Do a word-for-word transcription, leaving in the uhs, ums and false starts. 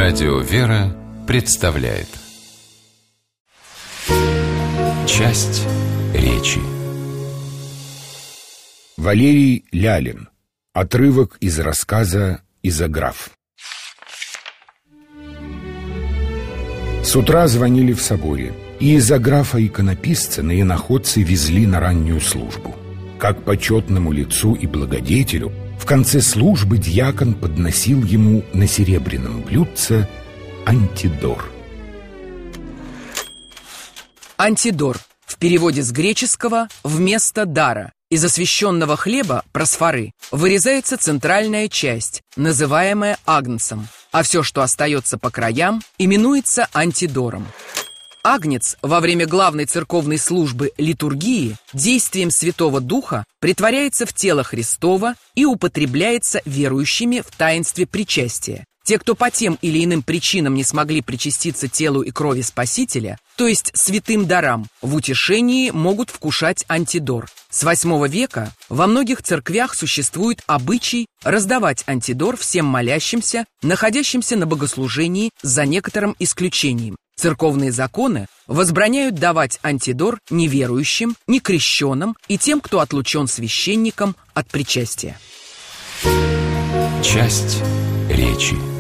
Радио «Вера» представляет часть речи. Валерий Лялин. Отрывок из рассказа «Изограф». С утра звонили в соборе, и изографа-иконописца на иноходцы везли на раннюю службу. Как почетному лицу и благодетелю в конце службы дьякон подносил ему на серебряном блюдце антидор. Антидор в переводе с греческого «вместо дара». Из освященного хлеба, просфоры, вырезается центральная часть, называемая агнцем, а все, что остается по краям, именуется антидором. Агнец во время главной церковной службы литургии действием Святого Духа претворяется в тело Христово и употребляется верующими в таинстве причастия. Те, кто по тем или иным причинам не смогли причаститься телу и крови Спасителя, то есть святым дарам, в утешении могут вкушать антидор. С восьмого века во многих церквях существует обычай раздавать антидор всем молящимся, находящимся на богослужении, за некоторым исключением. Церковные законы возбраняют давать антидор неверующим, некрещенным и тем, кто отлучен священником от причастия. Часть речи.